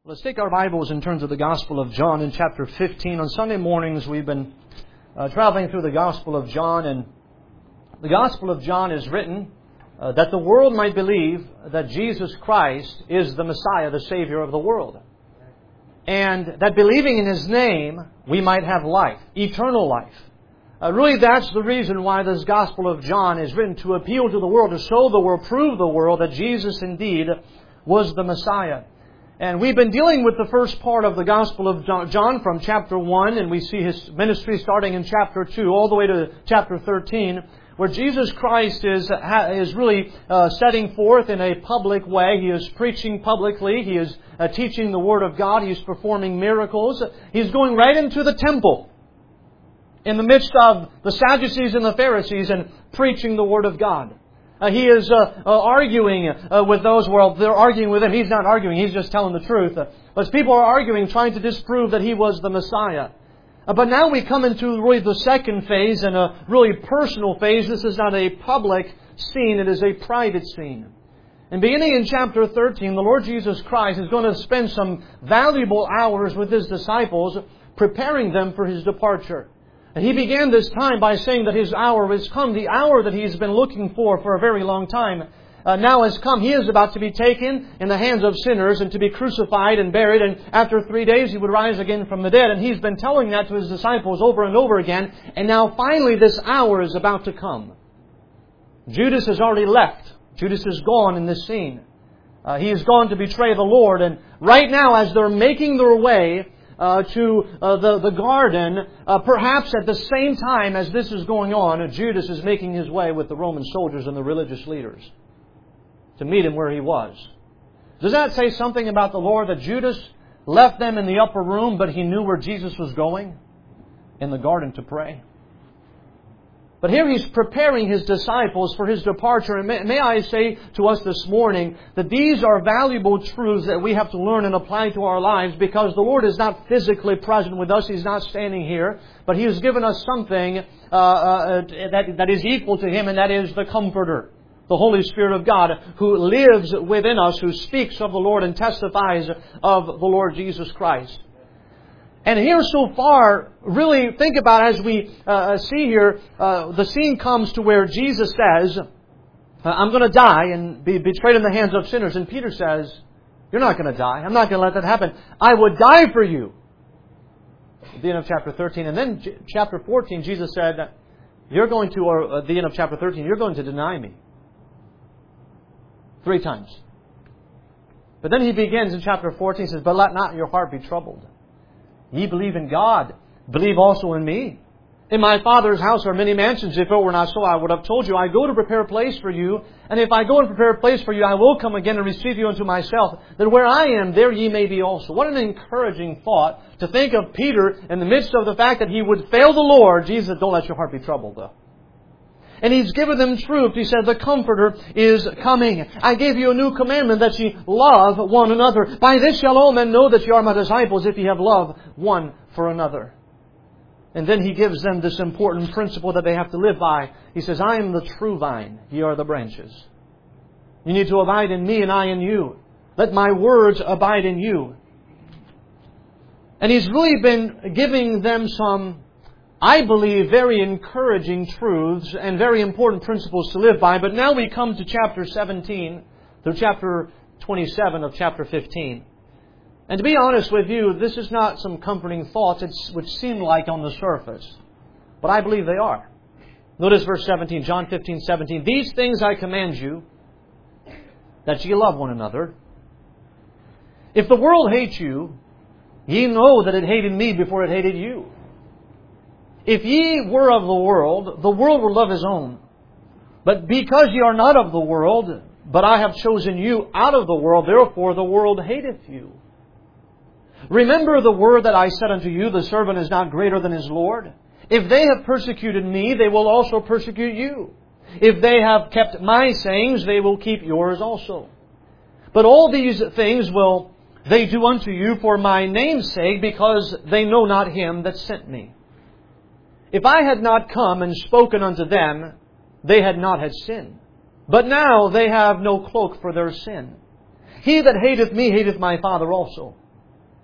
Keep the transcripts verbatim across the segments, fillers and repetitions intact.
Let's take our Bibles in terms of the Gospel of John in chapter fifteen. On Sunday mornings we've been uh, traveling through the Gospel of John, and the Gospel of John is written uh, that the world might believe that Jesus Christ is the Messiah, the Savior of the world. And that believing in His name we might have life, eternal life. Uh, really that's the reason why this Gospel of John is written, to appeal to the world, to show the world, prove the world that Jesus indeed was the Messiah. And we've been dealing with the first part of the Gospel of John from chapter one, and we see His ministry starting in chapter two all the way to chapter thirteen, where Jesus Christ is is really uh, setting forth in a public way. He is preaching publicly. He is uh, teaching the Word of God. He is performing miracles. He's going right into the temple in the midst of the Sadducees and the Pharisees and preaching the Word of God. Uh, he is uh, uh, arguing uh, with those, well, they're arguing with Him. He's not arguing, He's just telling the truth. Uh, but people are arguing, trying to disprove that He was the Messiah. Uh, but now we come into really the second phase, and a really personal phase. This is not a public scene, it is a private scene. And beginning in chapter thirteen, the Lord Jesus Christ is going to spend some valuable hours with His disciples, preparing them for His departure. And He began this time by saying that His hour has come. The hour that He's been looking for for a very long time uh, now has come. He is about to be taken in the hands of sinners and to be crucified and buried. And after three days He would rise again from the dead. And He's been telling that to His disciples over and over again. And now finally this hour is about to come. Judas has already left. Judas is gone in this scene. Uh, he is gone to betray the Lord. And right now, as they're making their way Uh, to uh, the, the garden, uh, perhaps at the same time as this is going on, uh, Judas is making his way with the Roman soldiers and the religious leaders to meet Him where he was. Does that say something about the Lord, that Judas left them in the upper room, but he knew where Jesus was going? In the garden to pray. But here He's preparing His disciples for His departure. And may, may I say to us this morning that these are valuable truths that we have to learn and apply to our lives, because the Lord is not physically present with us. He's not standing here. But He has given us something uh, uh, that, that is equal to Him, and that is the Comforter, the Holy Spirit of God, who lives within us, who speaks of the Lord and testifies of the Lord Jesus Christ. And here so far, really think about it, as we uh, see here, uh, the scene comes to where Jesus says, I'm going to die and be betrayed in the hands of sinners. And Peter says, you're not going to die. I'm not going to let that happen. I would die for you. At the end of chapter thirteen. And then chapter fourteen, Jesus said, you're going to, or at the end of chapter thirteen, you're going to deny me. Three times. But then He begins in chapter fourteen, says, but let not your heart be troubled. Ye believe in God, believe also in me. In my Father's house are many mansions. If it were not so, I would have told you. I go to prepare a place for you. And if I go and prepare a place for you, I will come again and receive you unto myself, that where I am, there ye may be also. What an encouraging thought to think of Peter in the midst of the fact that he would fail the Lord. Jesus said, don't let your heart be troubled, though. And He's given them truth. He said, the Comforter is coming. I gave you a new commandment, that ye love one another. By this shall all men know that ye are my disciples, if ye have love one for another. And then He gives them this important principle that they have to live by. He says, I am the true vine, ye are the branches. You need to abide in me and I in you. Let my words abide in you. And He's really been giving them some, I believe, very encouraging truths and very important principles to live by. But now we come to chapter seventeen through chapter twenty-seven of chapter fifteen. And to be honest with you, this is not some comforting thoughts which seem like on the surface. But I believe they are. Notice verse seventeen, John fifteen, seventeen. These things I command you, that ye love one another. If the world hates you, ye know that it hated me before it hated you. If ye were of the world, the world would love his own. But because ye are not of the world, but I have chosen you out of the world, therefore the world hateth you. Remember the word that I said unto you, the servant is not greater than his Lord. If they have persecuted me, they will also persecute you. If they have kept my sayings, they will keep yours also. But all these things will they do unto you for my name's sake, because they know not Him that sent me. If I had not come and spoken unto them, they had not had sin. But now they have no cloak for their sin. He that hateth me hateth my Father also.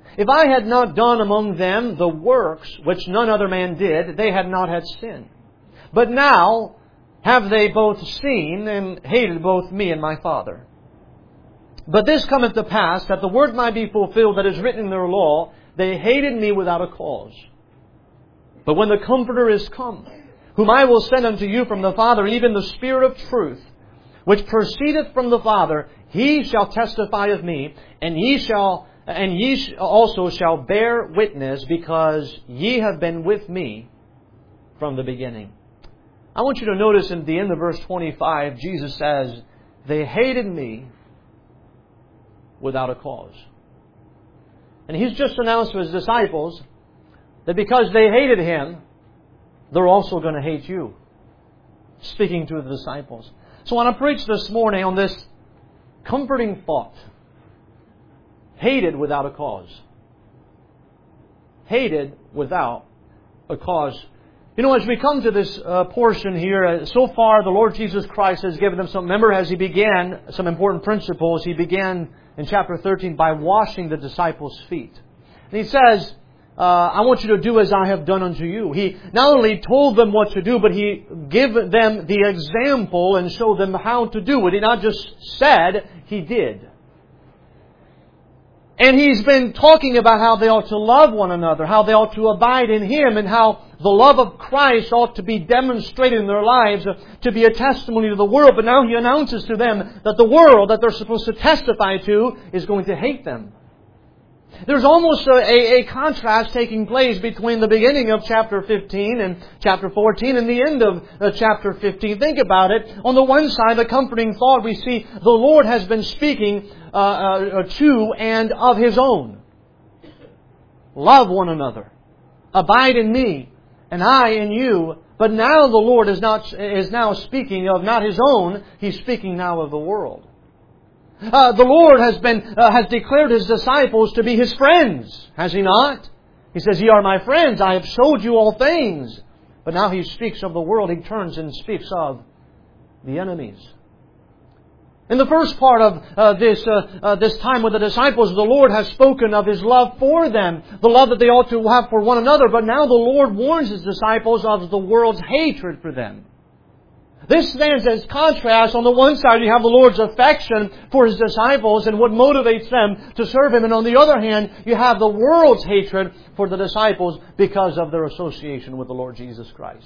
If I had not done among them the works which none other man did, they had not had sin. But now have they both seen and hated both me and my Father. But this cometh to pass, that the word might be fulfilled that is written in their law, they hated me without a cause. But when the Comforter is come, whom I will send unto you from the Father, even the Spirit of truth, which proceedeth from the Father, He shall testify of me, and ye shall, and ye also shall bear witness, because ye have been with me from the beginning. I want you to notice in the end of verse twenty-five, Jesus says, they hated me without a cause. And He's just announced to His disciples that because they hated Him, they're also going to hate you. Speaking to the disciples. So I want to preach this morning on this comforting thought. Hated without a cause. Hated without a cause. You know, as we come to this uh, portion here, uh, so far the Lord Jesus Christ has given them some... Remember, as He began some important principles, He began in chapter thirteen by washing the disciples' feet. And He says, uh, I want you to do as I have done unto you. He not only told them what to do, but He gave them the example and showed them how to do it. He not just said, He did. And He's been talking about how they ought to love one another, how they ought to abide in Him, and how the love of Christ ought to be demonstrated in their lives to be a testimony to the world. But now He announces to them that the world that they're supposed to testify to is going to hate them. There's almost a, a, a contrast taking place between the beginning of chapter fifteen and chapter fourteen and the end of uh, chapter fifteen. Think about it. On the one side, the comforting thought, we see the Lord has been speaking uh, uh, to and of His own. Love one another. Abide in me, and I in you. But now the Lord is not is now speaking of not His own. He's speaking now of the world. Uh, the Lord has been uh, has declared His disciples to be His friends, has He not? He says, "Ye are my friends, I have showed you all things." But now He speaks of the world. He turns and speaks of the enemies. In the first part of uh, this uh, uh, this time with the disciples, the Lord has spoken of His love for them, the love that they ought to have for one another. But now the Lord warns His disciples of the world's hatred for them. This stands as contrast. On the one side, you have the Lord's affection for His disciples and what motivates them to serve Him. And on the other hand, you have the world's hatred for the disciples because of their association with the Lord Jesus Christ.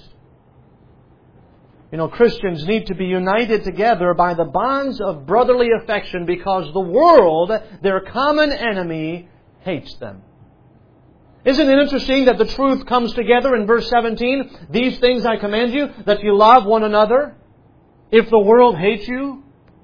You know, Christians need to be united together by the bonds of brotherly affection because the world, their common enemy, hates them. Isn't it interesting that the truth comes together in verse seventeen? These things I command you, that you love one another, if the world hates you.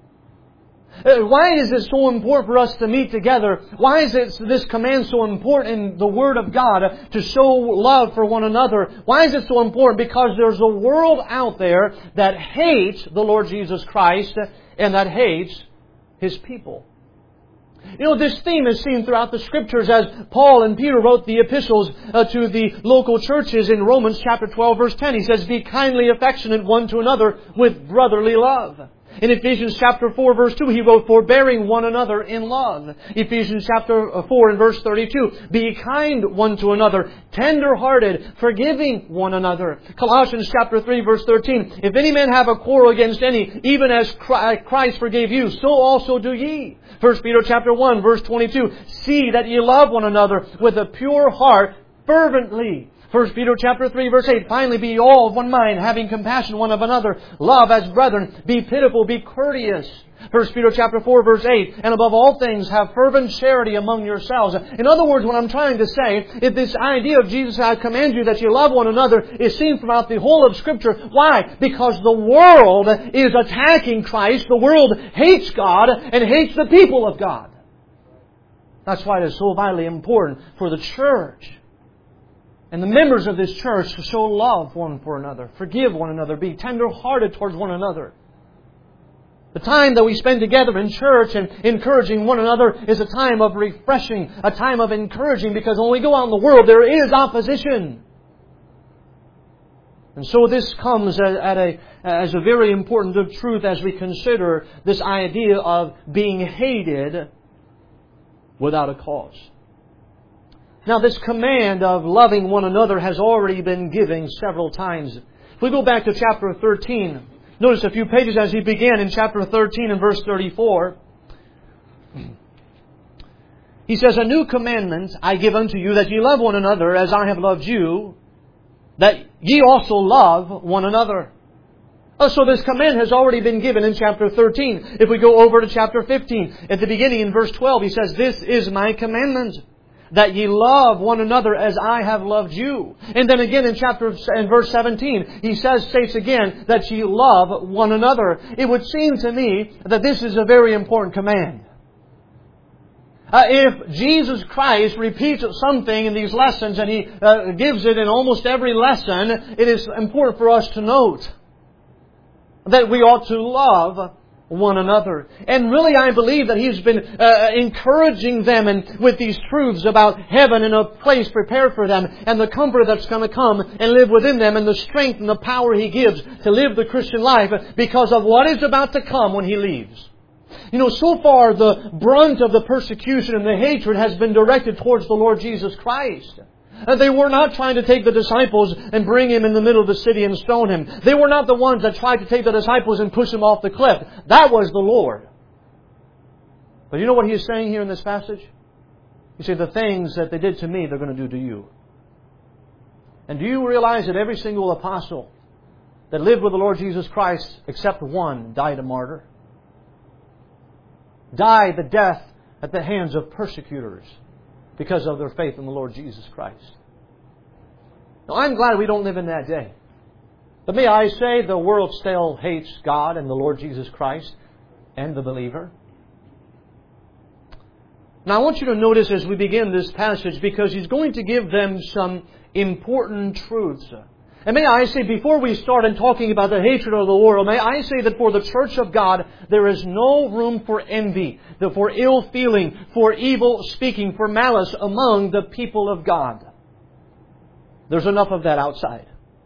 Why is it so important for us to meet together? Why is it this command so important in the Word of God to show love for one another? Why is it so important? Because there's a world out there that hates the Lord Jesus Christ and that hates His people. You know, this theme is seen throughout the Scriptures as Paul and Peter wrote the epistles uh, to the local churches in Romans chapter twelve verse ten. He says, "Be kindly affectionate one to another with brotherly love." In Ephesians chapter four verse two, he wrote, "Forbearing one another in love." Ephesians chapter four and verse thirty-two, "Be kind one to another, tender-hearted, forgiving one another." Colossians chapter three verse thirteen, "If any man have a quarrel against any, even as Christ forgave you, so also do ye." First Peter chapter one verse twenty-two, "See that ye love one another with a pure heart fervently." First Peter chapter three verse eight, "Finally be all of one mind, having compassion one of another. Love as brethren. Be pitiful, be courteous." First Peter chapter four verse eight, "And above all things have fervent charity among yourselves." In other words, what I'm trying to say is this idea of Jesus, "I command you that you love one another," is seen throughout the whole of Scripture. Why? Because the world is attacking Christ. The world hates God and hates the people of God. That's why it is so vitally important for the church and the members of this church to show love one for another, forgive one another, be tender-hearted towards one another. The time that we spend together in church and encouraging one another is a time of refreshing, a time of encouraging, because when we go out in the world, there is opposition. And so this comes at a, as a very important truth as we consider this idea of being hated without a cause. Now this command of loving one another has already been given several times. If we go back to chapter thirteen, notice a few pages as he began in chapter thirteen and verse thirty-four. He says, "A new commandment I give unto you, that ye love one another as I have loved you, that ye also love one another." Oh, so this command has already been given in chapter thirteen. If we go over to chapter fifteen, at the beginning in verse twelve, he says, "This is my commandment, that ye love one another as I have loved you." And then again in chapter in verse seventeen, he says, states again that ye love one another. It would seem to me that this is a very important command. Uh, if Jesus Christ repeats something in these lessons, and He uh, gives it in almost every lesson, it is important for us to note that we ought to love one another. And really I believe that He's been uh, encouraging them and with these truths about heaven and a place prepared for them, and the comfort that's going to come and live within them, and the strength and the power He gives to live the Christian life because of what is about to come when He leaves. You know, so far the brunt of the persecution and the hatred has been directed towards the Lord Jesus Christ. They were not trying to take the disciples and bring Him in the middle of the city and stone Him. They were not the ones that tried to take the disciples and push Him off the cliff. That was the Lord. But you know what He is saying here in this passage? He said, the things that they did to me, they're going to do to you. And do you realize that every single apostle that lived with the Lord Jesus Christ, except one, died a martyr? Died the death at the hands of persecutors because of their faith in the Lord Jesus Christ. Now, I'm glad we don't live in that day. But may I say, the world still hates God and the Lord Jesus Christ and the believer. Now, I want you to notice as we begin this passage, because He's going to give them some important truths. And may I say, before we start in talking about the hatred of the world, may I say that for the church of God, there is no room for envy, for ill feeling, for evil speaking, for malice among the people of God. There's enough of that outside.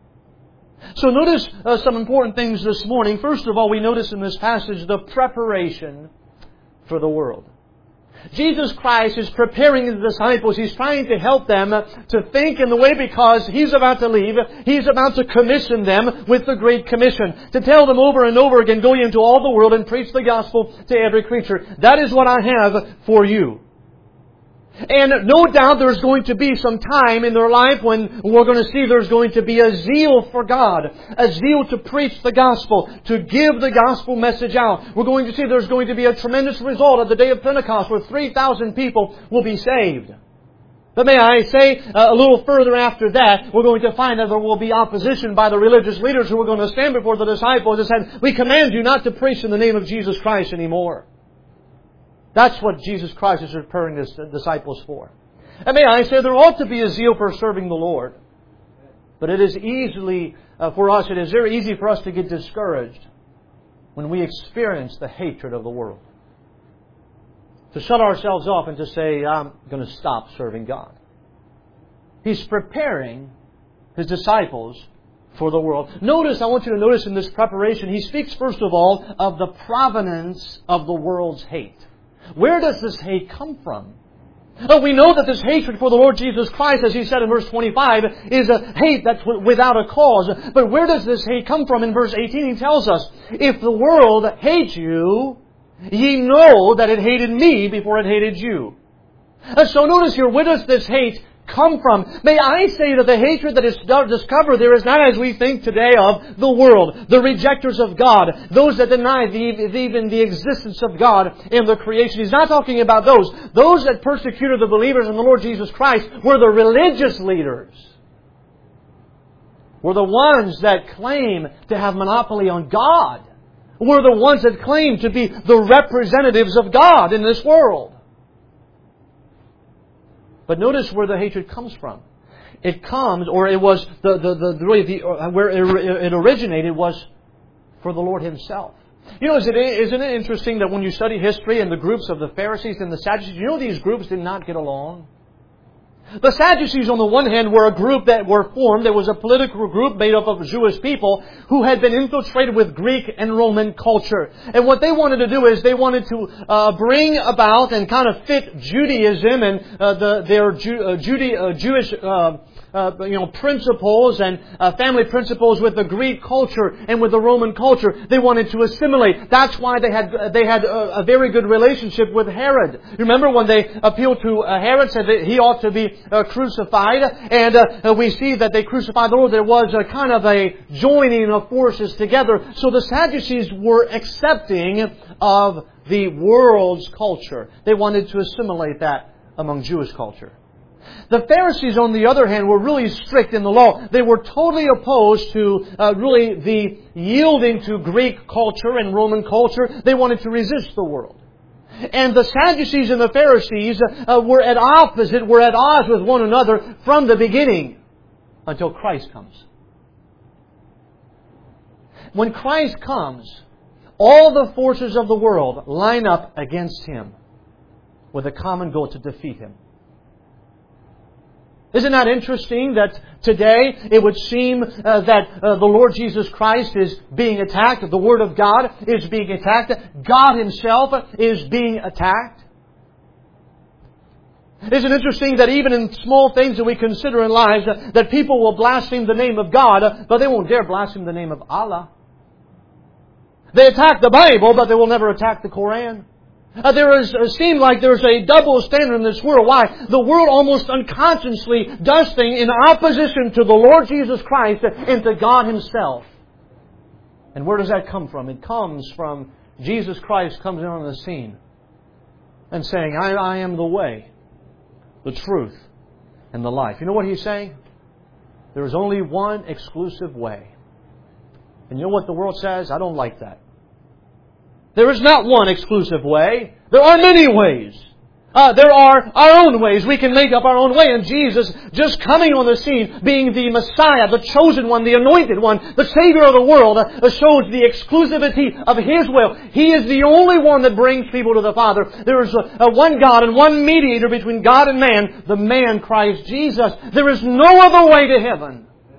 So notice uh, some important things this morning. First of all, we notice in this passage the preparation for the world. Jesus Christ is preparing His disciples. He's trying to help them to think in the way, because He's about to leave. He's about to commission them with the Great Commission, to tell them over and over again, go ye into all the world and preach the gospel to every creature. That is what I have for you. And no doubt there's going to be some time in their life when we're going to see there's going to be a zeal for God, a zeal to preach the gospel, to give the gospel message out. We're going to see there's going to be a tremendous result at the day of Pentecost, where three thousand people will be saved. But may I say, uh, a little further after that, we're going to find that there will be opposition by the religious leaders who are going to stand before the disciples and say, we command you not to preach in the name of Jesus Christ anymore. That's what Jesus Christ is preparing His disciples for. And may I say, there ought to be a zeal for serving the Lord. But it is easily, uh, for us, it is very easy for us to get discouraged when we experience the hatred of the world. To shut ourselves off and to say, I'm going to stop serving God. He's preparing His disciples for the world. Notice, I want you to notice in this preparation, He speaks first of all of the provenance of the world's hate. Where does this hate come from? Well, we know that this hatred for the Lord Jesus Christ, as He said in verse twenty-five, is a hate that's without a cause. But where does this hate come from? In verse eighteen, He tells us, if the world hates you, ye know that it hated me before it hated you. And so notice here, where does this hate come from? May I say that the hatred that is discovered there is not as we think today of the world, the rejectors of God, those that deny the, even the existence of God in the creation. He's not talking about those. Those that persecuted the believers in the Lord Jesus Christ were the religious leaders, were the ones that claim to have monopoly on God, were the ones that claim to be the representatives of God in this world. But notice where the hatred comes from. It comes, or it was, the, the, the, the, the where it originated was for the Lord Himself. You know, isn't it, isn't it interesting that when you study history and the groups of the Pharisees and the Sadducees, you know these groups did not get along? The Sadducees, on the one hand, were a group that were formed. There was a political group made up of Jewish people who had been infiltrated with Greek and Roman culture. And what they wanted to do is they wanted to uh, bring about and kind of fit Judaism and uh, the, their Ju- uh, Judy, uh, Jewish uh, uh, you know, principles and uh, family principles with the Greek culture and with the Roman culture. They wanted to assimilate. That's why they had they had a, a very good relationship with Herod. Remember when they appealed to uh, Herod, said that he ought to be Uh, crucified, and uh, we see that they crucified the Lord. There was a kind of a joining of forces together. So the Sadducees were accepting of the world's culture. They wanted to assimilate that among Jewish culture. The Pharisees, on the other hand, were really strict in the law. They were totally opposed to uh, really the yielding to Greek culture and Roman culture. They wanted to resist the world. And the Sadducees and the Pharisees uh, were at opposite, were at odds with one another from the beginning until Christ comes. When Christ comes, all the forces of the world line up against Him with a common goal to defeat Him. Isn't that interesting that today it would seem uh, that uh, the Lord Jesus Christ is being attacked, the Word of God is being attacked, God Himself is being attacked? Isn't it interesting that even in small things that we consider in lives, uh, that people will blaspheme the name of God, uh, but they won't dare blaspheme the name of Allah. They attack the Bible, but they will never attack the Koran. Uh, there is, it seems like there's a double standard in this world. Why? The world almost unconsciously does things in opposition to the Lord Jesus Christ and to God Himself. And where does that come from? It comes from Jesus Christ comes in on the scene and saying, I, I am the way, the truth, and the life. You know what He's saying? There is only one exclusive way. And you know what the world says? I don't like that. There is not one exclusive way. There are many ways. Uh, there are our own ways. We can make up our own way. And Jesus, just coming on the scene, being the Messiah, the chosen one, the anointed one, the Savior of the world, uh, shows the exclusivity of His will. He is the only one that brings people to the Father. There is a, a one God and one mediator between God and man, the man Christ Jesus. There is no other way to heaven.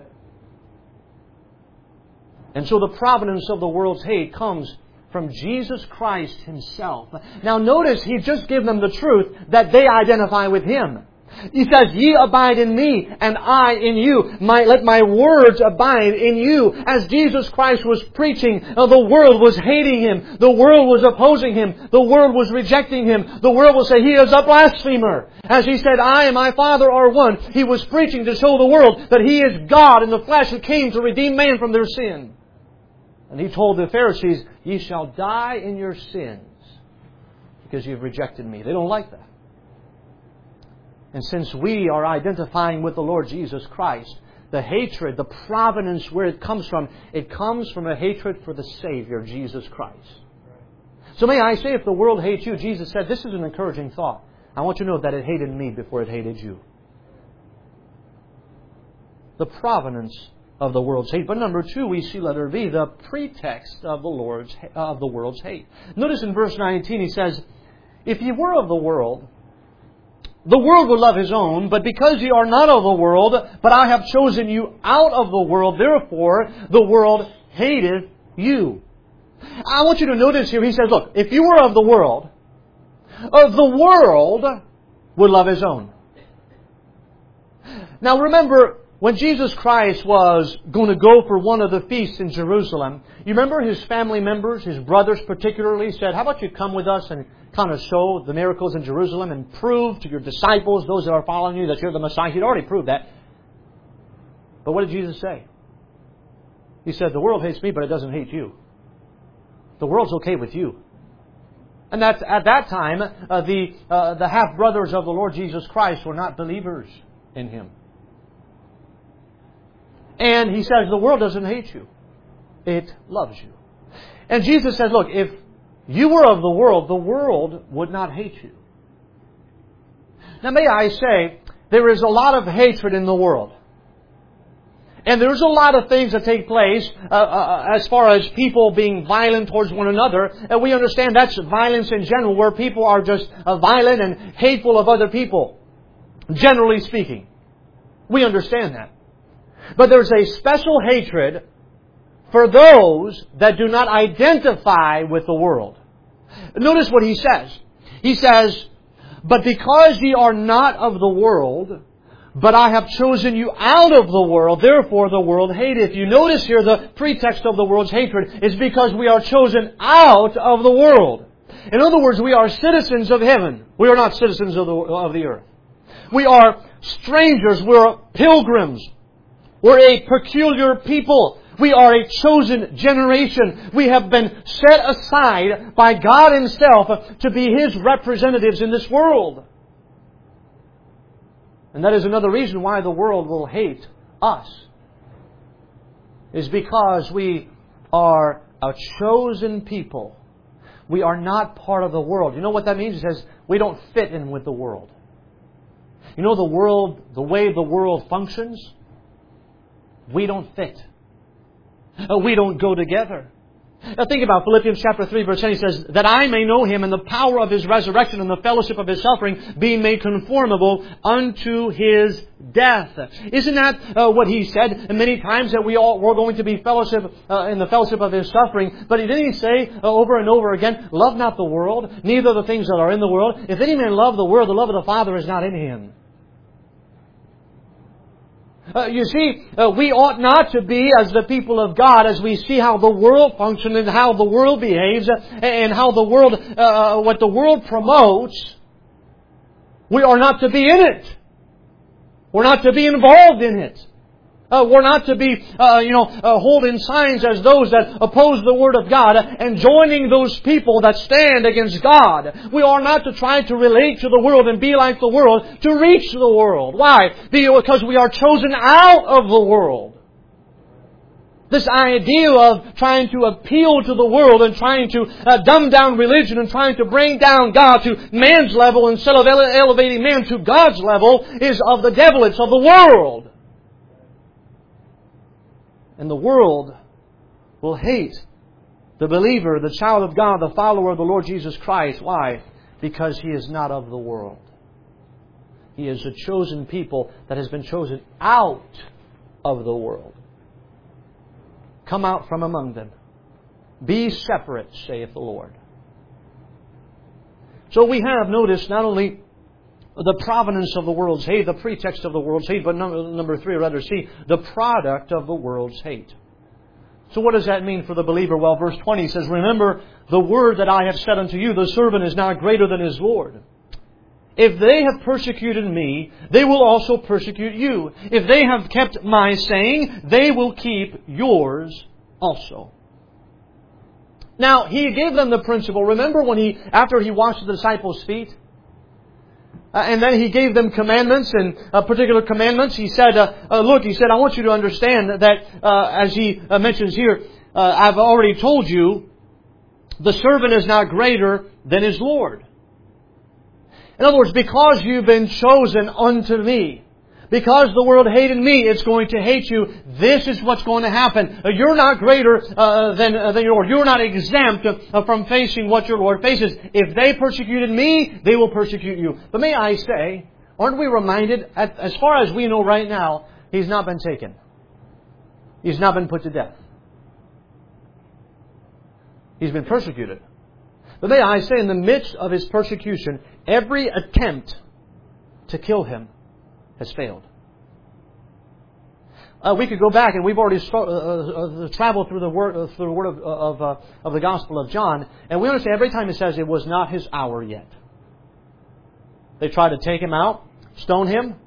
And so the providence of the world's hate comes from Jesus Christ Himself. Now notice, He just given them the truth that they identify with Him. He says, Ye abide in me, and I in you. My, let my words abide in you. As Jesus Christ was preaching, uh, the world was hating Him. The world was opposing Him. The world was rejecting Him. The world will say, He is a blasphemer. As He said, I and my Father are one. He was preaching to show the world that He is God in the flesh who came to redeem man from their sin. And He told the Pharisees, Ye shall die in your sins because you have rejected me. They don't like that. And since we are identifying with the Lord Jesus Christ, the hatred, the provenance where it comes from, it comes from a hatred for the Savior, Jesus Christ. So may I say, if the world hates you, Jesus said, this is an encouraging thought. I want you to know that it hated me before it hated you. The provenance of the world's hate. But number two, we see letter B, the pretext of the Lord's of the world's hate. Notice in verse nineteen, He says, If ye were of the world, the world would love his own, but because ye are not of the world, but I have chosen you out of the world, therefore the world hateth you. I want you to notice here, He says, look, if you were of the world, uh, the world would love his own. Now remember, when Jesus Christ was going to go for one of the feasts in Jerusalem, you remember His family members, His brothers particularly, said, how about you come with us and kind of show the miracles in Jerusalem and prove to your disciples, those that are following you, that you're the Messiah. He'd already proved that. But what did Jesus say? He said, the world hates me, but it doesn't hate you. The world's okay with you. And that's, at that time, uh, the, uh, the half-brothers of the Lord Jesus Christ were not believers in Him. And He says, the world doesn't hate you. It loves you. And Jesus says, look, if you were of the world, the world would not hate you. Now may I say, there is a lot of hatred in the world. And there's a lot of things that take place uh, uh, as far as people being violent towards one another. And we understand that's violence in general, where people are just uh, violent and hateful of other people. Generally speaking. We understand that. But there's a special hatred for those that do not identify with the world. Notice what he says. He says, "But because ye are not of the world, but I have chosen you out of the world, therefore the world hateth you." Notice here the pretext of the world's hatred is because we are chosen out of the world. In other words, we are citizens of heaven. We are not citizens of the, of the earth. We are strangers. We're pilgrims. We're a peculiar people. We are a chosen generation. We have been set aside by God Himself to be His representatives in this world. And that is another reason why the world will hate us. Is because we are a chosen people. We are not part of the world. You know what that means? It says we don't fit in with the world. You know the world, the way the world functions? We don't fit. We don't go together. Now think about Philippians chapter three verse ten. He says, "That I may know Him and the power of His resurrection and the fellowship of His suffering, being made conformable unto His death." Isn't that uh, what He said? And many times that we all, we're going to be fellowship uh, in the fellowship of His suffering. But didn't He say uh, over and over again, "Love not the world, neither the things that are in the world. If any man love the world, the love of the Father is not in him." Uh, you see, uh, we ought not to be as the people of God as we see how the world functions and how the world behaves uh, and how the world, uh, what the world promotes. We are not to be in it. We're not to be involved in it. Uh, we're not to be, uh, you know, uh, holding signs as those that oppose the Word of God and joining those people that stand against God. We are not to try to relate to the world and be like the world to reach the world. Why? Because we are chosen out of the world. This idea of trying to appeal to the world and trying to uh, dumb down religion and trying to bring down God to man's level instead of ele- elevating man to God's level is of the devil. It's of the world. And the world will hate the believer, the child of God, the follower of the Lord Jesus Christ. Why? Because he is not of the world. He is a chosen people that has been chosen out of the world. Come out from among them. Be separate, saith the Lord. So we have noticed not only the provenance of the world's hate, the pretext of the world's hate, but number, number three, or rather C, the product of the world's hate. So what does that mean for the believer? Well, verse twenty says, "Remember the word that I have said unto you, the servant is not greater than his Lord. If they have persecuted me, they will also persecute you. If they have kept my saying, they will keep yours also." Now, He gave them the principle. Remember when He, after He washed the disciples' feet? Uh, and then He gave them commandments, and uh, particular commandments. He said, uh, uh, look, He said, I want you to understand that, uh, as He uh, mentions here, uh, I've already told you, the servant is not greater than his Lord. In other words, because you've been chosen unto me, because the world hated me, it's going to hate you. This is what's going to happen. You're not greater uh, than, uh, than your Lord. You're not exempt uh, from facing what your Lord faces. If they persecuted me, they will persecute you. But may I say, aren't we reminded, at, as far as we know right now, He's not been taken. He's not been put to death. He's been persecuted. But may I say, in the midst of His persecution, every attempt to kill Him has failed. Uh, we could go back, and we've already uh, uh, traveled through the word, uh, through the word of of, uh, of the Gospel of John, and we understand every time it says it was not His hour yet. They tried to take Him out, stone Him,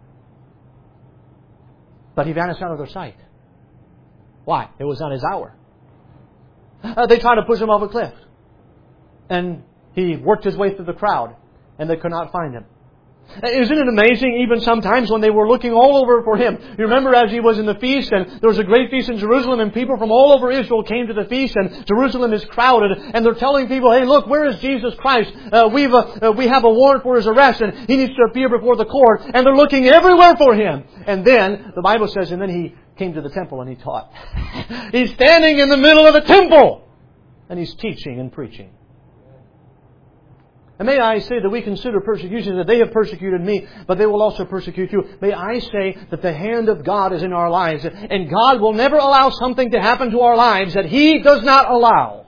but He vanished out of their sight. Why? It was not His hour. Uh, they tried to push Him off a cliff, and He worked His way through the crowd, and they could not find Him. Isn't it amazing, even sometimes when they were looking all over for Him? You remember as He was in the feast, and there was a great feast in Jerusalem, and people from all over Israel came to the feast, and Jerusalem is crowded, and they're telling people, hey, look, where is Jesus Christ? Uh, we've uh, uh, we have a warrant for His arrest, and He needs to appear before the court, and they're looking everywhere for Him. And then, the Bible says, and then He came to the temple and He taught. He's standing in the middle of the temple, and He's teaching and preaching. And may I say that we consider persecution that they have persecuted me, but they will also persecute you. May I say that the hand of God is in our lives, and God will never allow something to happen to our lives that He does not allow.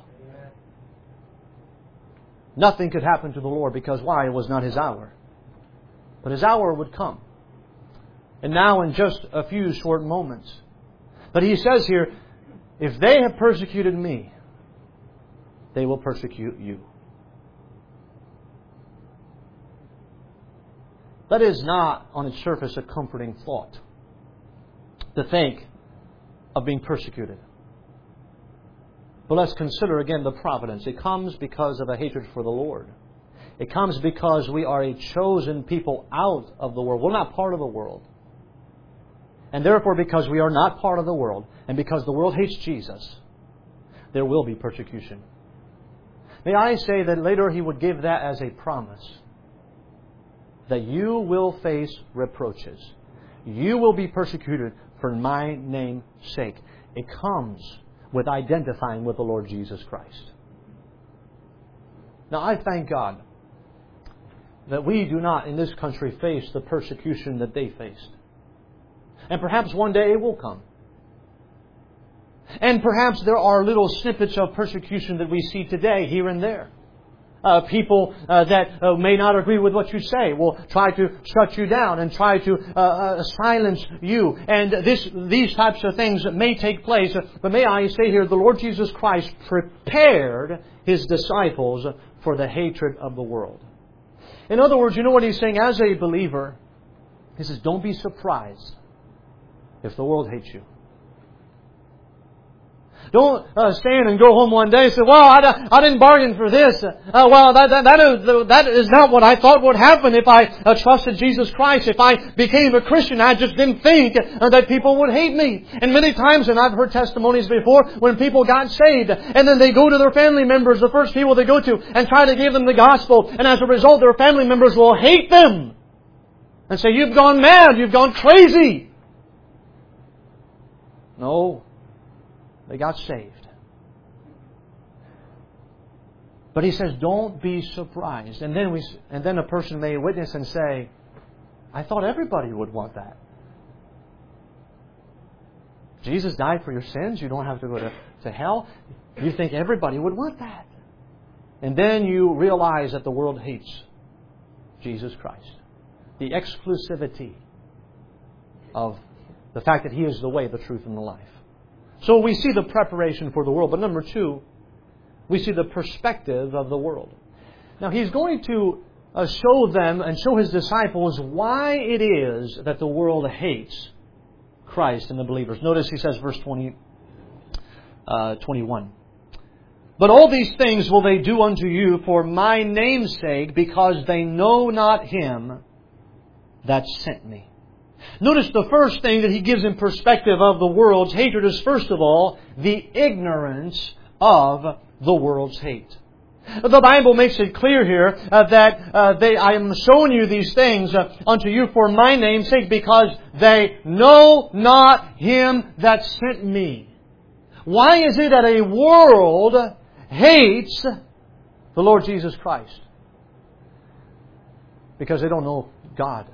Nothing could happen to the Lord because why? It was not His hour. But His hour would come. And now in just a few short moments. But He says here, if they have persecuted me, they will persecute you. That is not, on its surface, a comforting thought. To think of being persecuted. But let's consider again the providence. It comes because of a hatred for the Lord. It comes because we are a chosen people out of the world. We're not part of the world. And therefore, because we are not part of the world, and because the world hates Jesus, there will be persecution. May I say that later He would give that as a promise. That you will face reproaches. You will be persecuted for my name's sake. It comes with identifying with the Lord Jesus Christ. Now I thank God that we do not in this country face the persecution that they faced. And perhaps one day it will come. And perhaps there are little snippets of persecution that we see today here and there. Uh, people uh, that uh, may not agree with what you say will try to shut you down and try to uh, uh, silence you. And this, these types of things may take place. But may I say here, the Lord Jesus Christ prepared His disciples for the hatred of the world. In other words, you know what He's saying? As a believer, He says, don't be surprised if the world hates you. Don't uh, stand and go home one day and say, well, I, I didn't bargain for this. Uh, well, that, that, that, is, that is not what I thought would happen if I uh, trusted Jesus Christ. If I became a Christian, I just didn't think uh, that people would hate me. And many times, and I've heard testimonies before, when people got saved, and then they go to their family members, the first people they go to, and try to give them the gospel. And as a result, their family members will hate them. And say, you've gone mad, you've gone crazy. No. They got saved. But He says, don't be surprised. And then we, and then a person may witness and say, I thought everybody would want that. Jesus died for your sins. You don't have to go to, to hell. You think everybody would want that. And then you realize that the world hates Jesus Christ. The exclusivity of the fact that He is the way, the truth, and the life. So we see the preparation for the world. But number two, we see the perspective of the world. Now He's going to uh, show them and show His disciples why it is that the world hates Christ and the believers. Notice He says, verse twenty, uh, twenty-one. But all these things will they do unto you for my name's sake, because they know not Him that sent me. Notice the first thing that He gives in perspective of the world's hatred is, first of all, the ignorance of the world's hate. The Bible makes it clear here uh, that uh, they, I am showing you these things uh, unto you for my name's sake, because they know not Him that sent me. Why is it that a world hates the Lord Jesus Christ? Because they don't know God.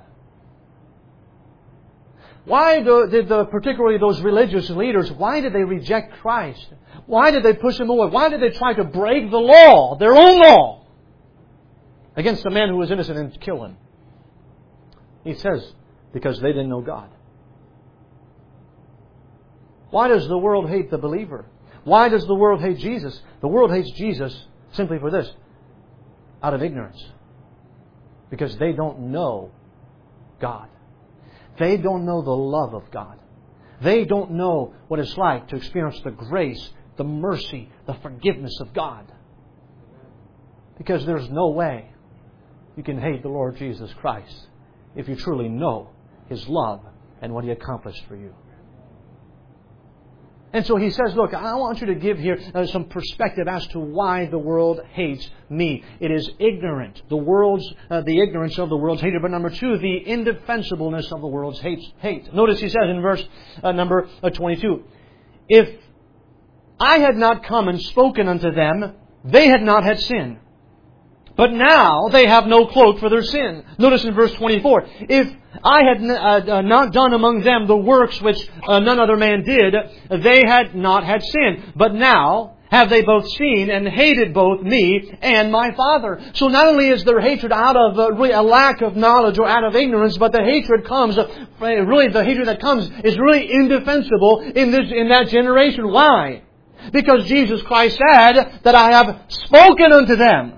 Why do, did the, particularly those religious leaders, why did they reject Christ? Why did they push Him away? Why did they try to break the law, their own law, against a man who was innocent and kill him? He says, because they didn't know God. Why does the world hate the believer? Why does the world hate Jesus? The world hates Jesus simply for this, out of ignorance. Because they don't know God. They don't know the love of God. They don't know what it's like to experience the grace, the mercy, the forgiveness of God. Because there's no way you can hate the Lord Jesus Christ if you truly know His love and what He accomplished for you. And so He says, look, I want you to give here uh, some perspective as to why the world hates me. It is ignorant. The world's, uh, the ignorance of the world's hatred. But number two, the indefensibleness of the world's hate. hate. Notice He says in verse uh, number uh, twenty-two, if I had not come and spoken unto them, they had not had sin. But now they have no cloak for their sin. Notice in verse twenty-four, if I had uh, not done among them the works which uh, none other man did, they had not had sin. But now have they both seen and hated both me and my Father. So not only is their hatred out of uh, really a lack of knowledge or out of ignorance, but the hatred comes, uh, really the hatred that comes is really indefensible in this in that generation. Why? Because Jesus Christ said that I have spoken unto them.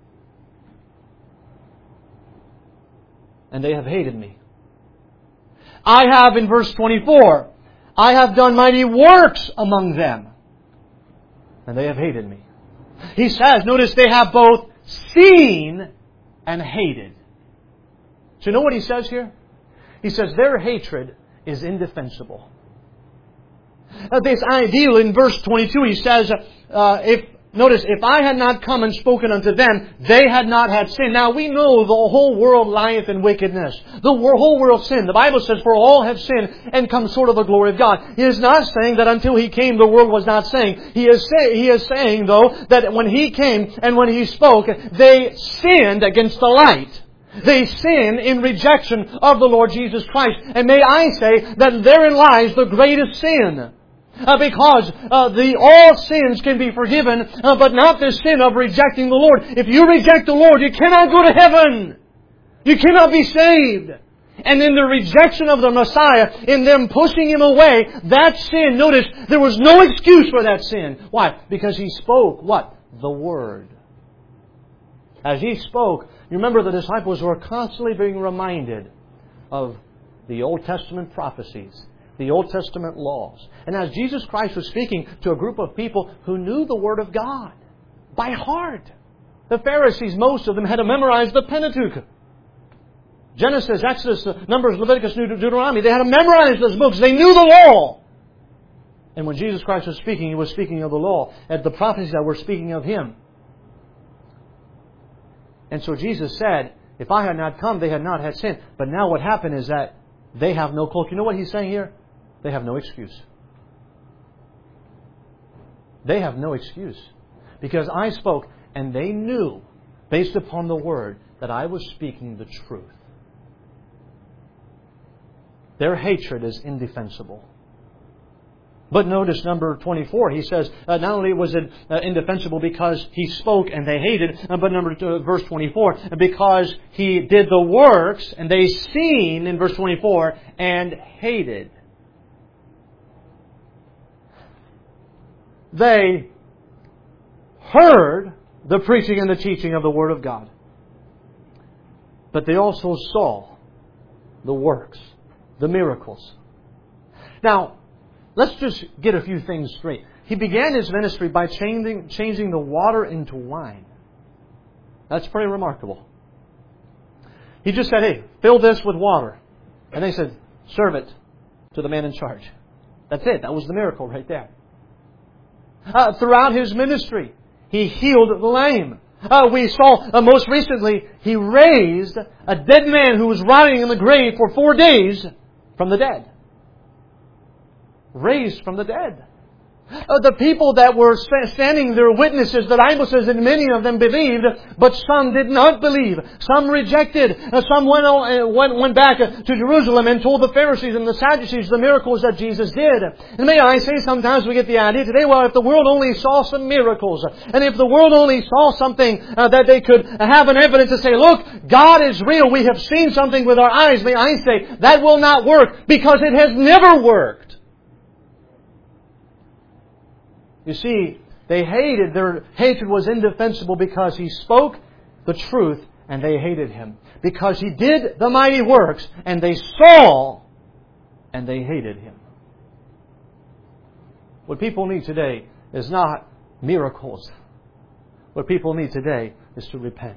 And they have hated me. I have, in verse twenty-four, I have done mighty works among them. And they have hated me. He says, notice they have both seen and hated. So you know what he says here? He says their hatred is indefensible. Uh, this ideal in verse twenty-two, he says, uh, if Notice, if I had not come and spoken unto them, they had not had sin. Now we know the whole world lieth in wickedness. The whole world sinned. The Bible says, for all have sinned and come short of the glory of God. He is not saying that until He came the world was not saying. He is, say, he is saying, though, that when He came and when He spoke, they sinned against the light. They sin in rejection of the Lord Jesus Christ. And may I say that therein lies the greatest sin. Uh, because uh, the all sins can be forgiven, uh, but not the sin of rejecting the Lord. If you reject the Lord, you cannot go to heaven. You cannot be saved. And in the rejection of the Messiah, in them pushing Him away, that sin, notice, there was no excuse for that sin. Why? Because He spoke what? The Word. As He spoke, you remember the disciples were constantly being reminded of the Old Testament prophecies, the Old Testament laws. And as Jesus Christ was speaking to a group of people who knew the Word of God by heart. The Pharisees, most of them, had to memorize the Pentateuch. Genesis, Exodus, Numbers, Leviticus, Deuteronomy. They had to memorize those books. They knew the law. And when Jesus Christ was speaking, He was speaking of the law, and the prophecies that were speaking of Him. And so Jesus said, if I had not come, they had not had sin. But now what happened is that they have no cloak. You know what He's saying here? They have no excuse. They have no excuse. Because I spoke, and they knew, based upon the Word, that I was speaking the truth. Their hatred is indefensible. But notice number twenty-four, he says, uh, not only was it uh, indefensible because He spoke and they hated, uh, but number two, verse twenty-four, because He did the works and they seen, in verse twenty-four, and hated. They heard the preaching and the teaching of the Word of God. But they also saw the works, the miracles. Now, let's just get a few things straight. He began His ministry by changing, changing the water into wine. That's pretty remarkable. He just said, hey, fill this with water. And they said, serve it to the man in charge. That's it. That was the miracle right there. Uh, throughout His ministry, He healed the lame. Uh, we saw uh, most recently, He raised a dead man who was rotting in the grave for four days from the dead. Raised from the dead. Uh, the people that were standing there, witnesses, the Bible says that many of them believed, but some did not believe. Some rejected. Uh, some went, uh, went, went back uh, to Jerusalem and told the Pharisees and the Sadducees the miracles that Jesus did. And may I say, sometimes we get the idea today, well, if the world only saw some miracles, and if the world only saw something uh, that they could have an evidence to say, look, God is real, we have seen something with our eyes, may I say, that will not work, because it has never worked. You see, they hated, their hatred was indefensible because He spoke the truth and they hated Him. Because He did the mighty works and they saw and they hated Him. What people need today is not miracles. What people need today is to repent.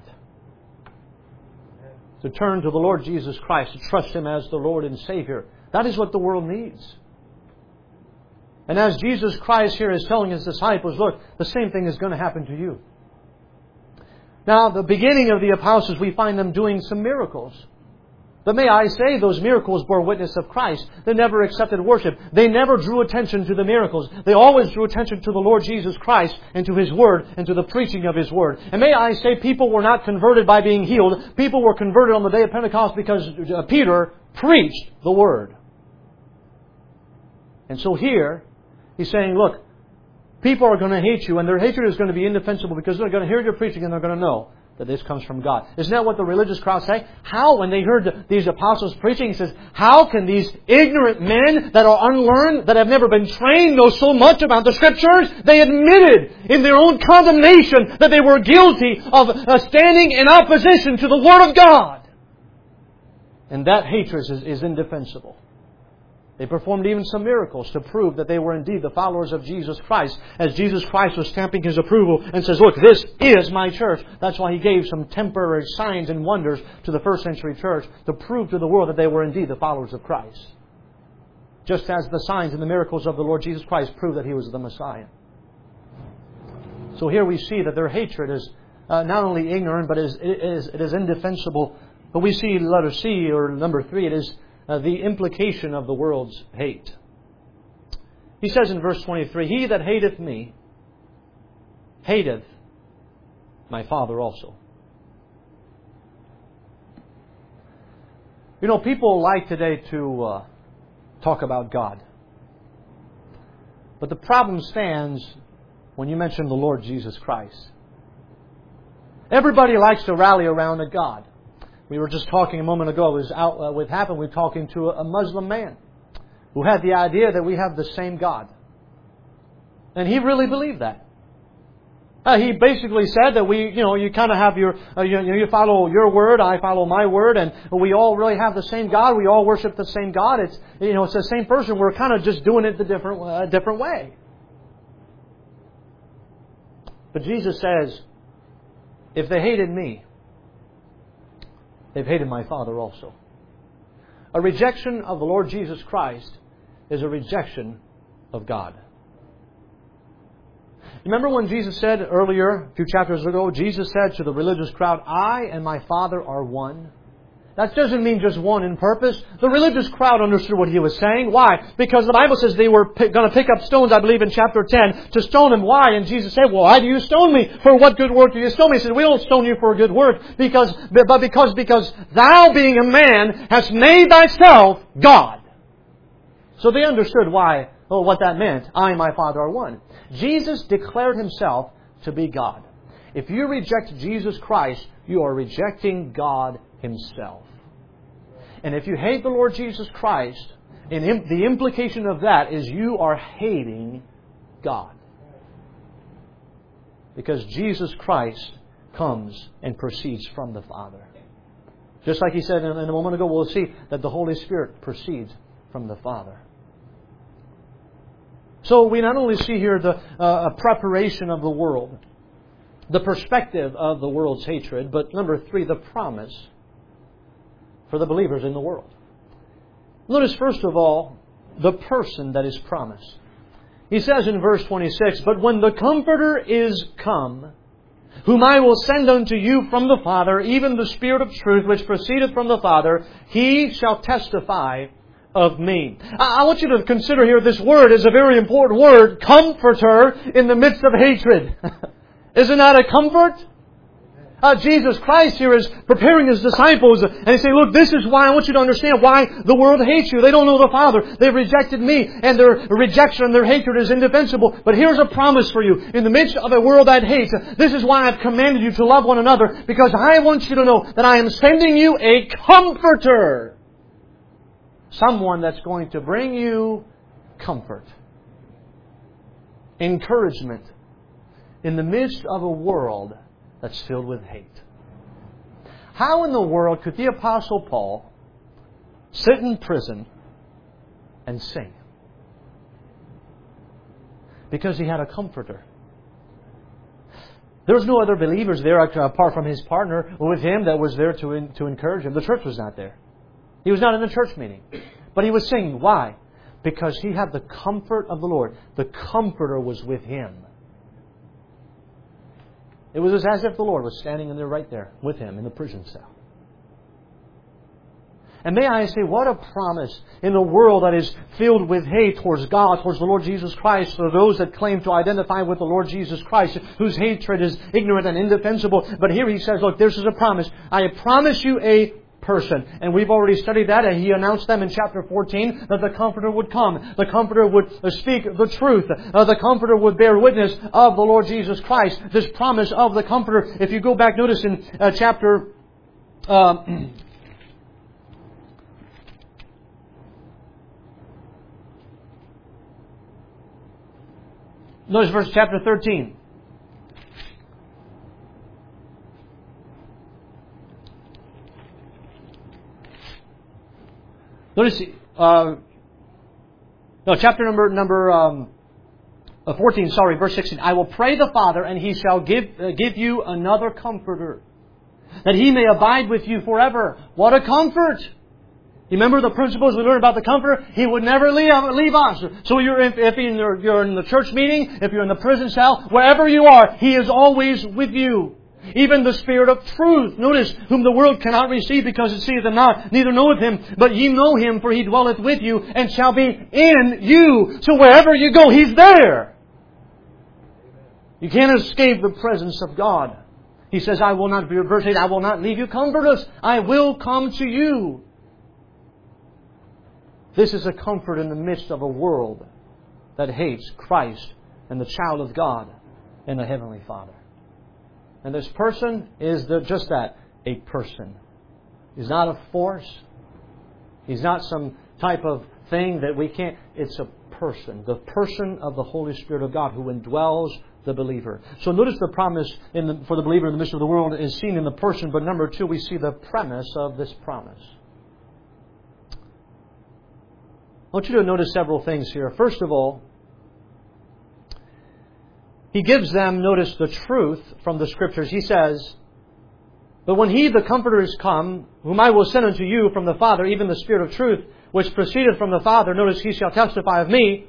To turn to the Lord Jesus Christ, to trust Him as the Lord and Savior. That is what the world needs. And as Jesus Christ here is telling His disciples, look, the same thing is going to happen to you. Now, the beginning of the apostles, we find them doing some miracles. But may I say, those miracles bore witness of Christ. They never accepted worship. They never drew attention to the miracles. They always drew attention to the Lord Jesus Christ and to His Word and to the preaching of His Word. And may I say, people were not converted by being healed. People were converted on the day of Pentecost because Peter preached the Word. And so here, he's saying, look, people are going to hate you, and their hatred is going to be indefensible because they're going to hear your preaching and they're going to know that this comes from God. Isn't that what the religious crowd say? How, when they heard these apostles preaching, he says, how can these ignorant men that are unlearned, that have never been trained, know so much about the Scriptures? They admitted in their own condemnation that they were guilty of uh, standing in opposition to the Word of God. And that hatred is, is indefensible. They performed even some miracles to prove that they were indeed the followers of Jesus Christ, as Jesus Christ was stamping His approval and says, look, this is my church. That's why He gave some temporary signs and wonders to the first century church to prove to the world that they were indeed the followers of Christ. Just as the signs and the miracles of the Lord Jesus Christ proved that He was the Messiah. So here we see that their hatred is uh, not only ignorant, but it is, it, is, it is indefensible. But we see letter C, or number three, it is Uh, the implication of the world's hate. He says in verse twenty-three, He that hateth me, hateth my Father also. You know, people like today to uh, talk about God. But the problem stands when you mention the Lord Jesus Christ. Everybody likes to rally around a God. We were just talking a moment ago, it was out uh, with happened, we were talking to a Muslim man who had the idea that we have the same God. And he really believed that. Uh, he basically said that we, you know, you kind of have your, uh, you, you follow your word, I follow my word, and we all really have the same God. We all worship the same God. It's, you know, it's the same person. We're kind of just doing it the different, uh, different way. But Jesus says, if they hated me, they've hated my Father also. A rejection of the Lord Jesus Christ is a rejection of God. Remember when Jesus said earlier, a few chapters ago, Jesus said to the religious crowd, I and my Father are one. That doesn't mean just one in purpose. The religious crowd understood what He was saying. Why? Because the Bible says they were p- going to pick up stones, I believe in chapter ten, to stone Him. Why? And Jesus said, well, why do you stone me? For what good work do you stone me? He said, we don't stone you for a good work, because, but because, because thou being a man hast made thyself God. So they understood why, oh, what that meant. I and my Father are one. Jesus declared Himself to be God. If you reject Jesus Christ, you are rejecting God Himself. And if you hate the Lord Jesus Christ, and the implication of that is you are hating God. Because Jesus Christ comes and proceeds from the Father. Just like He said in a moment ago, we'll see that the Holy Spirit proceeds from the Father. So we not only see here the uh, preparation of the world, the perspective of the world's hatred, but number three, the promise for the believers in the world. Notice first of all, the person that is promised. He says in verse twenty-six, But when the Comforter is come, whom I will send unto you from the Father, even the Spirit of truth which proceedeth from the Father, He shall testify of me. I want you to consider here this word is a very important word, comforter, in the midst of hatred. Isn't that a comfort? Uh, Jesus Christ here is preparing His disciples and He's saying, look, this is why I want you to understand why the world hates you. They don't know the Father. They've rejected me, and their rejection and their hatred is indefensible. But here's a promise for you. In the midst of a world that hates, this is why I've commanded you to love one another, because I want you to know that I am sending you a comforter. Someone that's going to bring you comfort, encouragement in the midst of a world that's filled with hate. How in the world could the Apostle Paul sit in prison and sing? Because he had a comforter. There was no other believers there apart from his partner with him that was there to, to encourage him. The church was not there. He was not in the church meeting. But he was singing. Why? Because he had the comfort of the Lord. The Comforter was with him. It was as if the Lord was standing in there right there with him in the prison cell. And may I say, what a promise in a world that is filled with hate towards God, towards the Lord Jesus Christ, for those that claim to identify with the Lord Jesus Christ, whose hatred is ignorant and indefensible. But here He says, look, this is a promise. I promise you a person. And we've already studied that, and He announced them in chapter fourteen that the Comforter would come. The Comforter would speak the truth. Uh, the Comforter would bear witness of the Lord Jesus Christ. This promise of the Comforter, if you go back, notice in uh, chapter... Um, notice verse chapter thirteen. Notice, uh, no, chapter number number um, uh, fourteen. Sorry, verse sixteen. I will pray the Father, and He shall give uh, give you another Comforter, that He may abide with you forever. What a comfort! You remember the principles we learned about the Comforter? He would never leave, leave us. So you're, if, if you're, you're in the church meeting, if you're in the prison cell, wherever you are, He is always with you. Even the Spirit of truth, notice, whom the world cannot receive because it seeth Him not, neither knoweth Him, but ye know Him, for He dwelleth with you, and shall be in you. So wherever you go, He's there. You can't escape the presence of God. He says, I will not, verse eight, I will not leave you comfortless. I will come to you. This is a comfort in the midst of a world that hates Christ and the child of God and the Heavenly Father. And this person is the, just that, a person. He's not a force. He's not some type of thing that we can't... It's a person. The person of the Holy Spirit of God who indwells the believer. So notice the promise in the, for the believer in the midst of the world is seen in the person. But number two, we see the premise of this promise. I want you to notice several things here. First of all, He gives them, notice, the truth from the Scriptures. He says, but when He, the Comforter, is come, whom I will send unto you from the Father, even the Spirit of truth, which proceedeth from the Father, notice, He shall testify of me,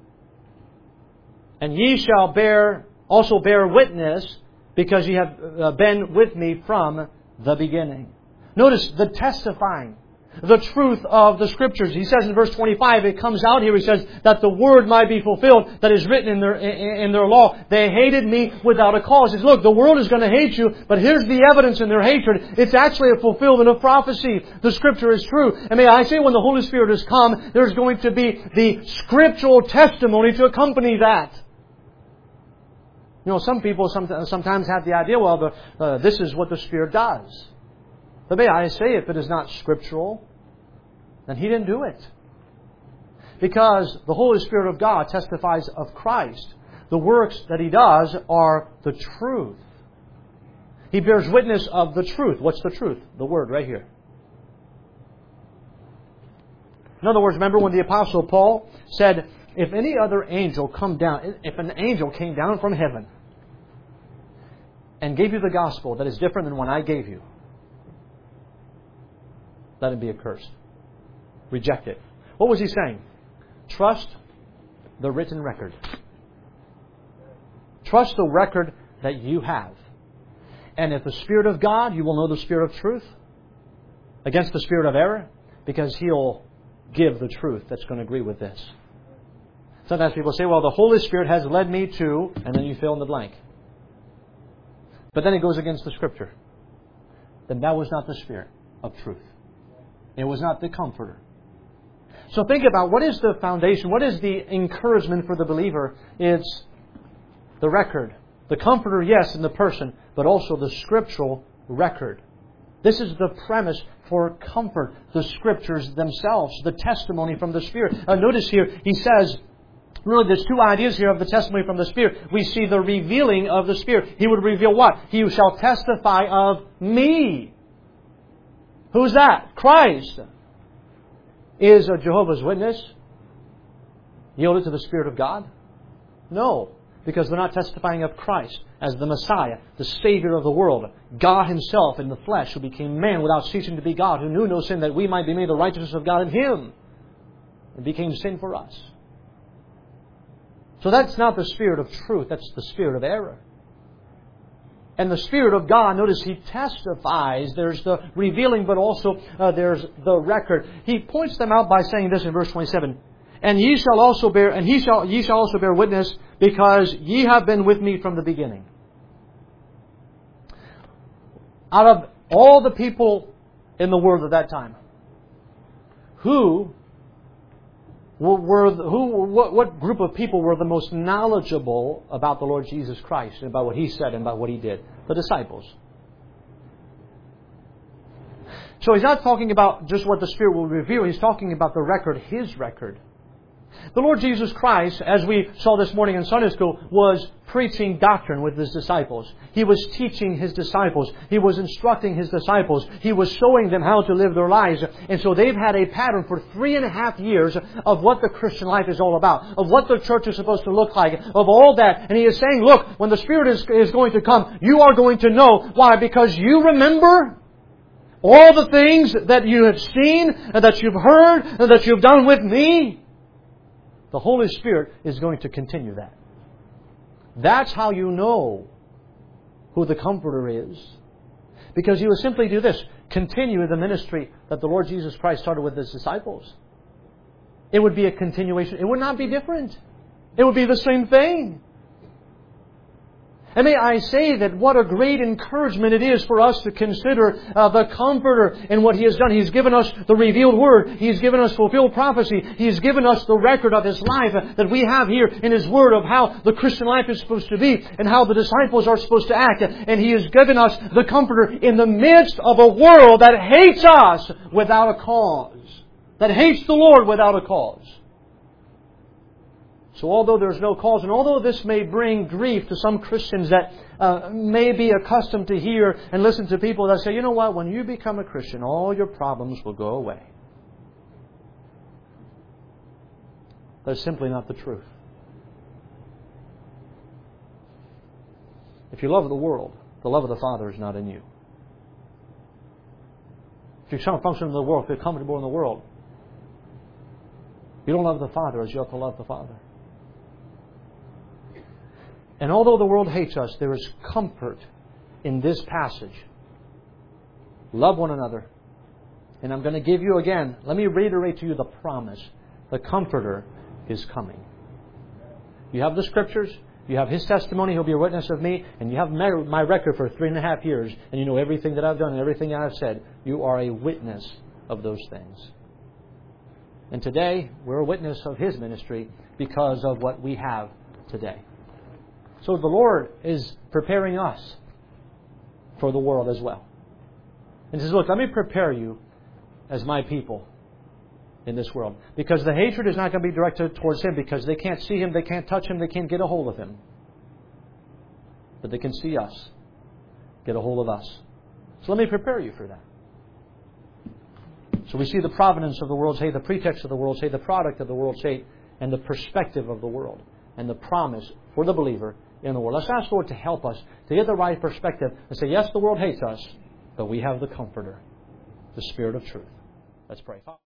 and ye shall bear also bear witness, because ye have uh, been with me from the beginning. Notice the testifying. The truth of the Scriptures. He says in verse twenty-five, it comes out here, he says, that the word might be fulfilled that is written in their in, in their law. They hated me without a cause. He says, look, the world is going to hate you, but here's the evidence in their hatred. It's actually a fulfillment of prophecy. The Scripture is true. And may I say, when the Holy Spirit has come, there's going to be the scriptural testimony to accompany that. You know, some people sometimes have the idea, well, the, uh, this is what the Spirit does. But may I say, if it is not scriptural, then He didn't do it. Because the Holy Spirit of God testifies of Christ. The works that He does are the truth. He bears witness of the truth. What's the truth? The Word right here. In other words, remember when the Apostle Paul said, if any other angel come down, if an angel came down from heaven and gave you the gospel that is different than one I gave you, let him be accursed. Reject it. What was he saying? Trust the written record. Trust the record that you have. And if the Spirit of God, you will know the Spirit of truth against the spirit of error, because He'll give the truth that's going to agree with this. Sometimes people say, well, the Holy Spirit has led me to, and then you fill in the blank. But then it goes against the Scripture. Then that was not the Spirit of truth. It was not the Comforter. So think about, what is the foundation? What is the encouragement for the believer? It's the record. The Comforter, yes, in the person, but also the scriptural record. This is the premise for comfort. The Scriptures themselves, the testimony from the Spirit. Uh, notice here, he says, really, there's two ideas here of the testimony from the Spirit. We see the revealing of the Spirit. He would reveal what? He shall testify of me. Who's that? Christ. Is a Jehovah's Witness yielded to the Spirit of God? No, because they're not testifying of Christ as the Messiah, the Savior of the world, God Himself in the flesh, who became man without ceasing to be God, who knew no sin, that we might be made the righteousness of God in Him, and became sin for us. So that's not the Spirit of truth, that's the spirit of error. And the Spirit of God, notice He testifies. There's the revealing, but also uh, there's the record. He points them out by saying this in verse twenty-seven. And ye shall also bear, and he shall, ye shall also bear witness, because ye have been with me from the beginning. Out of all the people in the world at that time, who were who what, what group of people were the most knowledgeable about the Lord Jesus Christ and about what He said and about what He did? The disciples. So He's not talking about just what the Spirit will reveal. He's talking about the record, His record. The Lord Jesus Christ, as we saw this morning in Sunday school, was preaching doctrine with His disciples. He was teaching His disciples. He was instructing His disciples. He was showing them how to live their lives. And so they've had a pattern for three and a half years of what the Christian life is all about, of what the church is supposed to look like, of all that. And He is saying, look, when the Spirit is, is going to come, you are going to know. Why? Because you remember all the things that you have seen, and that you've heard, and that you've done with me. The Holy Spirit is going to continue that. That's how you know who the Comforter is. Because He will simply do this. Continue the ministry that the Lord Jesus Christ started with His disciples. It would be a continuation. It would not be different. It would be the same thing. And may I say that what a great encouragement it is for us to consider uh, the Comforter and what He has done. He's given us the revealed Word. He's given us fulfilled prophecy. He's given us the record of His life that we have here in His Word of how the Christian life is supposed to be and how the disciples are supposed to act. And He has given us the Comforter in the midst of a world that hates us without a cause. That hates the Lord without a cause. So although there's no cause, and although this may bring grief to some Christians that uh, may be accustomed to hear and listen to people that say, you know what, when you become a Christian, all your problems will go away. That's simply not the truth. If you love the world, the love of the Father is not in you. If you're trying to function in the world, if you're comfortable in the world, you don't love the Father as you ought to love the Father. And although the world hates us, there is comfort in this passage. Love one another. And I'm going to give you again, let me reiterate to you the promise. The Comforter is coming. You have the Scriptures. You have His testimony. He'll be a witness of me. And you have my record for three and a half years. And you know everything that I've done and everything I've said. You are a witness of those things. And today, we're a witness of His ministry because of what we have today. So the Lord is preparing us for the world as well. And He says, look, let me prepare you as my people in this world. Because the hatred is not going to be directed towards Him, because they can't see Him, they can't touch Him, they can't get a hold of Him. But they can see us, get a hold of us. So let me prepare you for that. So we see the providence of the world's hate, the pretext of the world's hate, the product of the world's hate, and the perspective of the world, and the promise for the believer in the world. Let's ask the Lord to help us to get the right perspective and say, yes, the world hates us, but we have the Comforter, the Spirit of truth. Let's pray.